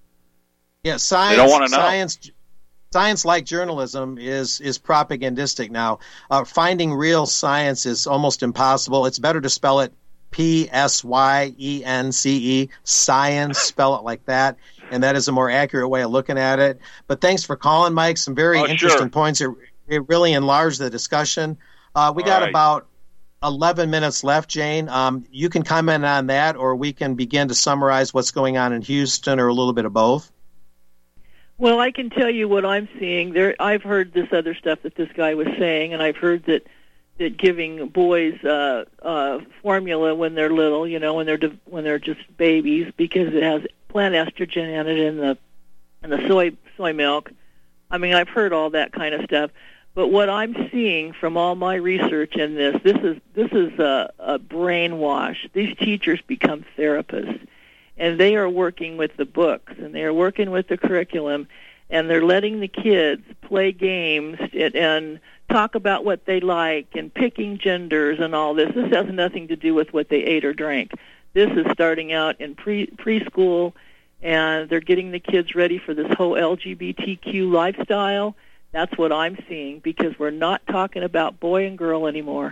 Yeah, science. They don't wanna know. Science, science, like journalism, is is propagandistic now. Uh, finding real science is almost impossible. It's better to spell it P S Y E N C E, science. Spell it like that. and that is a more accurate way of looking at it. But thanks for calling, Mike. Some very oh, interesting sure. points. It, it really enlarged the discussion. Uh, we All got right. about eleven minutes left, Jane. Um, you can comment on that, or we can begin to summarize what's going on in Houston, or a little bit of both. Well, I can tell you what I'm seeing. There, I've heard this other stuff that this guy was saying, and I've heard that that giving boys uh, uh, formula when they're little, you know, when they're de- when they're just babies, because it has plant estrogen in it in the in the soy soy milk. I mean, I've heard all that kind of stuff. But what I'm seeing from all my research in this, this is this is a, a brainwash. These teachers become therapists, and they are working with the books, and they are working with the curriculum, and they're letting the kids play games and, and talk about what they like and picking genders and all this. This has nothing to do with what they ate or drank. This is starting out in pre preschool, and they're getting the kids ready for this whole L G B T Q lifestyle. That's what I'm seeing, because we're not talking about boy and girl anymore.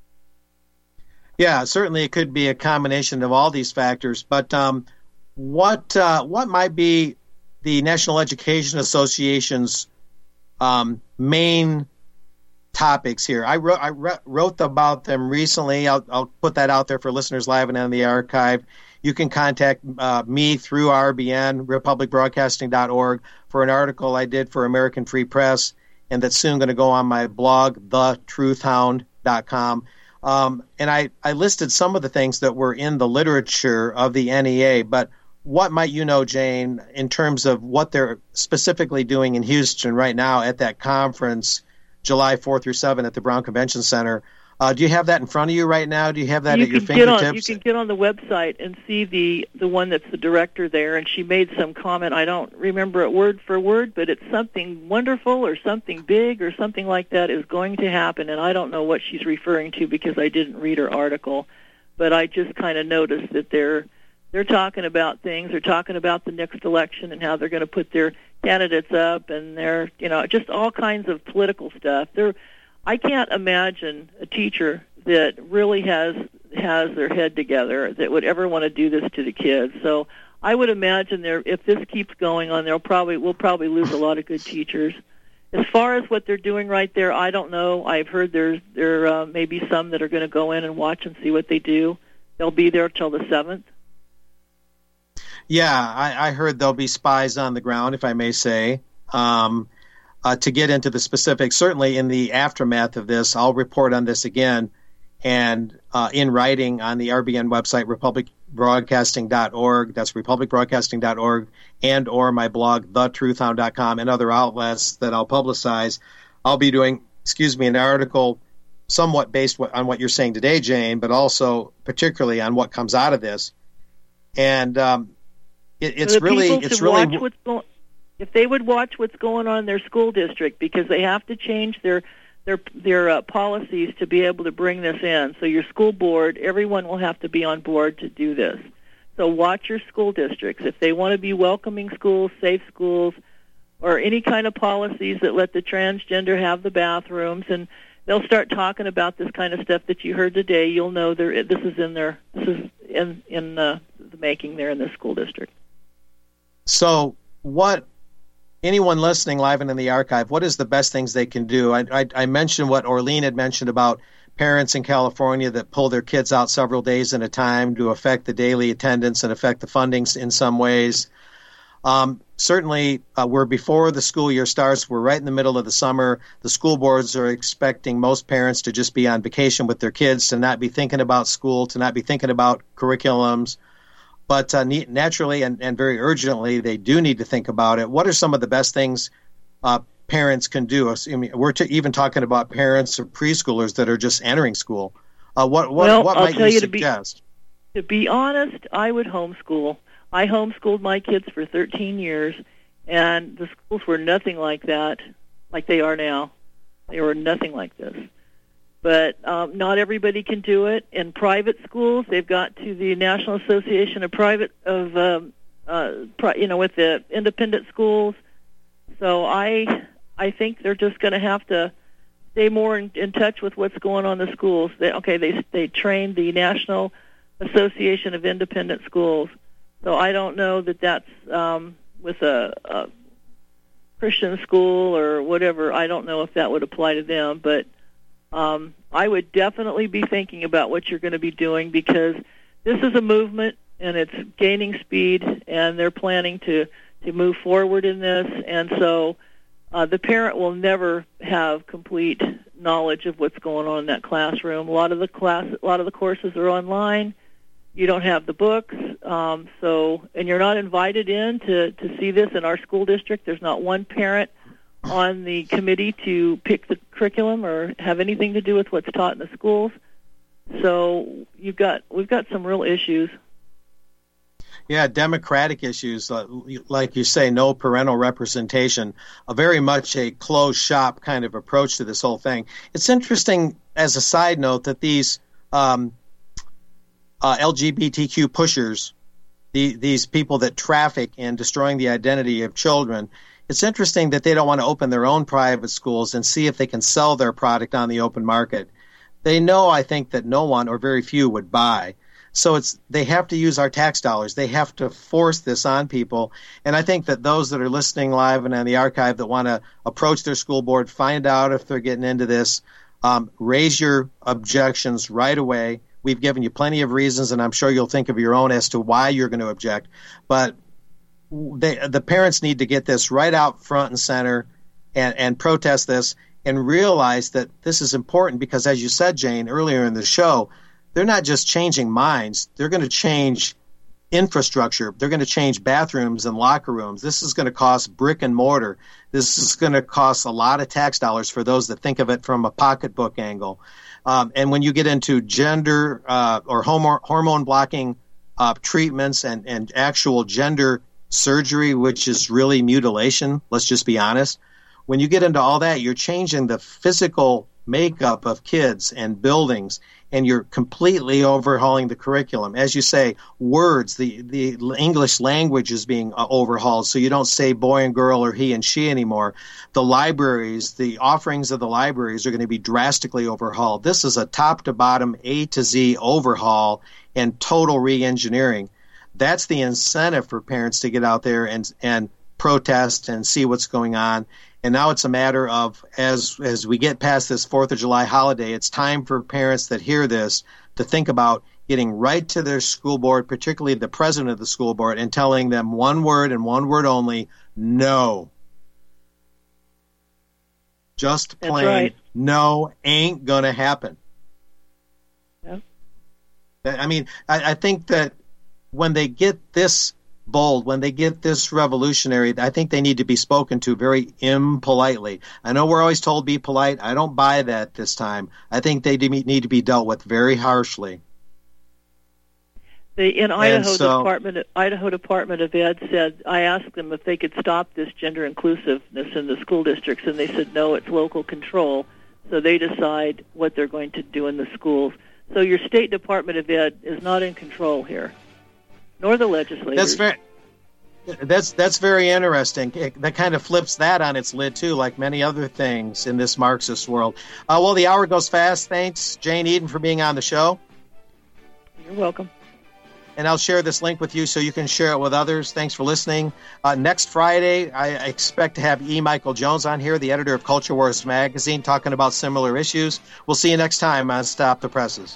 Yeah, certainly it could be a combination of all these factors. But um, what uh, what might be the National Education Association's um, main topics here? I wrote I re- wrote about them recently. I'll, I'll put that out there for listeners live and on the archive. You can contact uh, me through R B N, republic broadcasting dot org, for an article I did for American Free Press, and that's soon going to go on my blog, the truth hound dot com. Um, and I, I listed some of the things that were in the literature of the N E A, but what might you know, Jane, in terms of what they're specifically doing in Houston right now at that conference, July fourth through seventh at the Brown Convention Center? Uh, do you have that in front of you right now? Do you have that you at your can get fingertips? on, you can get on the website and see the, the one that's the director there, and she made some comment. I don't remember it word for word, but it's something wonderful or something big or something like that is going to happen, and I don't know what she's referring to because I didn't read her article, but I just kind of noticed that they're they're talking about things. They're talking about the next election and how they're going to put their candidates up, and they're, you know, just all kinds of political stuff. They're I can't imagine a teacher that really has has their head together that would ever want to do this to the kids. So I would imagine there, if this keeps going on, they'll probably we'll probably lose a lot of good teachers. As far as what they're doing right there, I don't know. I've heard there's there uh, may be some that are going to go in and watch and see what they do. They'll be there till the seventh. Yeah, I, I heard there'll be spies on the ground, if I may say. Um, Uh, to get into the specifics, certainly in the aftermath of this, I'll report on this again and uh, in writing on the R B N website, republic broadcasting dot org. That's republic broadcasting dot org, and or my blog, the truth hound dot com, and other outlets that I'll publicize. I'll be doing, excuse me, an article somewhat based on what you're saying today, Jane, but also particularly on what comes out of this. And um, it, it's really, it's really. Watch what's going- If they would watch what's going on in their school district, because they have to change their their their uh, policies to be able to bring this in. So your school board, everyone will have to be on board to do this. So watch your school districts. If they want to be welcoming schools, safe schools, or any kind of policies that let the transgender have the bathrooms, and they'll start talking about this kind of stuff that you heard today, you'll know there this is in their this is in in uh, the making there in the school district. So what? Anyone listening live and in the archive, what is the best things they can do? I, I, I mentioned what Orlean had mentioned about parents in California that pull their kids out several days at a time to affect the daily attendance and affect the fundings in some ways. Um, certainly, uh, we're before the school year starts. We're right in the middle of the summer. The school boards are expecting most parents to just be on vacation with their kids, to not be thinking about school, to not be thinking about curriculums. But uh, naturally and, and very urgently, they do need to think about it. What are some of the best things uh, parents can do? I mean, we're to even talking about parents or preschoolers that are just entering school. Uh, what what, well, what I'll might tell you you suggest? To be, to be honest, I would homeschool. I homeschooled my kids for thirteen years, and the schools were nothing like that, like they are now. They were nothing like this. But um, not everybody can do it. In private schools, they've got to the National Association of Private of um, uh, pri- you know, with the independent schools. So I I think they're just going to have to stay more in, in touch with what's going on in the schools. They, okay, they they trained the National Association of Independent Schools. So I don't know that that's um, with a, a Christian school or whatever, I don't know if that would apply to them, but um, I would definitely be thinking about what you're going to be doing, because this is a movement and it's gaining speed, and they're planning to, to move forward in this, and so uh, the parent will never have complete knowledge of what's going on in that classroom. A lot of the class, a lot of the courses are online. You don't have the books, um, so and you're not invited in to, to see this in our school district. There's not one parent on the committee to pick the curriculum or have anything to do with what's taught in the schools. So you've got we've got some real issues. Yeah, democratic issues, uh, like you say, no parental representation, a very much a closed shop kind of approach to this whole thing. It's interesting, as a side note, that these um, uh, L G B T Q pushers, the, these people that traffic in destroying the identity of children, it's interesting that they don't want to open their own private schools and see if they can sell their product on the open market. They know, I think, that no one or very few would buy. So it's they have to use our tax dollars. They have to force this on people. And I think that those that are listening live and on the archive that want to approach their school board, find out if they're getting into this, um, raise your objections right away. We've given you plenty of reasons, and I'm sure you'll think of your own as to why you're going to object. But they, the parents need to get this right out front and center and, and protest this and realize that this is important because, as you said, Jane, earlier in the show, they're not just changing minds. They're going to change infrastructure. They're going to change bathrooms and locker rooms. This is going to cost brick and mortar. This is going to cost a lot of tax dollars for those that think of it from a pocketbook angle. Um, and when you get into gender uh, or homo- hormone blocking uh, treatments and, and actual gender surgery, which is really mutilation, let's just be honest, when you get into all that, you're changing the physical makeup of kids and buildings, and you're completely overhauling the curriculum. As you say, words, the, the English language is being uh, overhauled, so you don't say boy and girl or he and she anymore. The libraries, the offerings of the libraries are going to be drastically overhauled. This is a top-to-bottom, A to Z overhaul and total re-engineering. That's the incentive for parents to get out there and and protest and see what's going on. And now it's a matter of, as as we get past this fourth of July holiday, it's time for parents that hear this to think about getting right to their school board, particularly the president of the school board, and telling them one word and one word only, no. Just plain, right. No, ain't going to happen. Yeah. I mean, I, I think that when they get this bold, when they get this revolutionary, I think they need to be spoken to very impolitely. I know we're always told be polite. I don't buy that this time. I think they need to be dealt with very harshly. The in Idaho so, Department Idaho Department of Ed said, I asked them if they could stop this gender inclusiveness in the school districts, and they said no, it's local control. So they decide what they're going to do in the schools. So your state Department of Ed is not in control here, nor the legislators. That's very, that's that's very interesting. It, that kind of flips that on its lid too, like many other things in this Marxist world. Uh, well, the hour goes fast. Thanks, Jane Eden, for being on the show. You're welcome. And I'll share this link with you so you can share it with others. Thanks for listening. Uh, next Friday, I expect to have E. Michael Jones on here, the editor of Culture Wars magazine, talking about similar issues. We'll see you next time on Stop the Presses.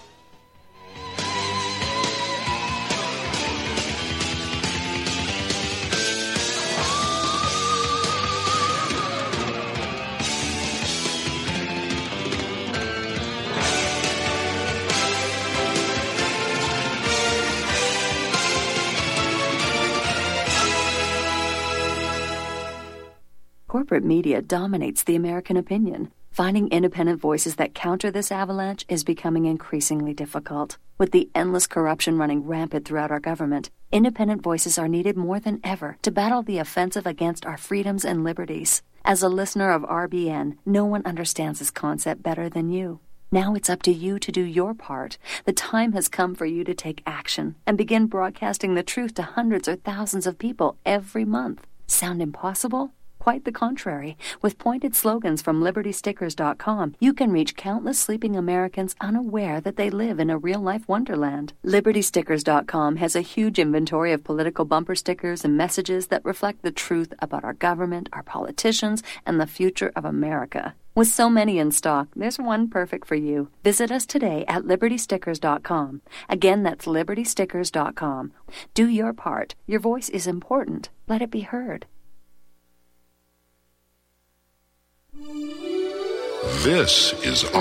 Corporate media dominates the American opinion. Finding independent voices that counter this avalanche is becoming increasingly difficult. With the endless corruption running rampant throughout our government, independent voices are needed more than ever to battle the offensive against our freedoms and liberties. As a listener of R B N, no one understands this concept better than you. Now it's up to you to do your part. The time has come for you to take action and begin broadcasting the truth to hundreds or thousands of people every month. Sound impossible? Quite the contrary. With pointed slogans from Liberty Stickers dot com, you can reach countless sleeping Americans unaware that they live in a real-life wonderland. Liberty Stickers dot com has a huge inventory of political bumper stickers and messages that reflect the truth about our government, our politicians, and the future of America. With so many in stock, there's one perfect for you. Visit us today at Liberty Stickers dot com. Again, that's Liberty Stickers dot com. Do your part. Your voice is important. Let it be heard. This is